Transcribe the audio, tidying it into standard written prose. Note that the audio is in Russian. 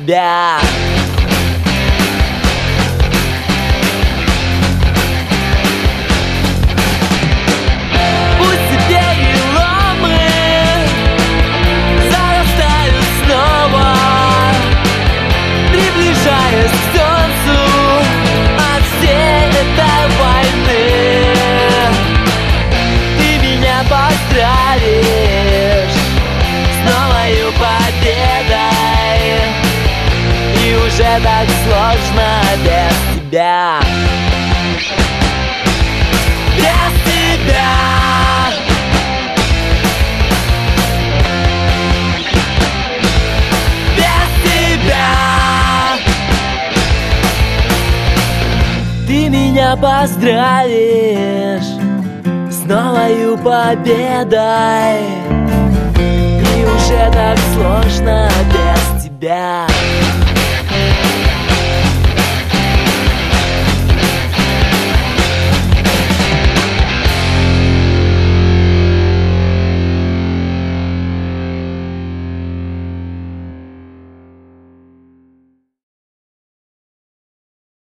тебя. Пусть тебе переломы зарастают снова, приближаясь к солнцу от всей этой войны. Ты меня поздравишь с новою победой, и уже так сложно без тебя. Без тебя. Без тебя. Ты меня поздравишь с новою победой, и уже так сложно без тебя.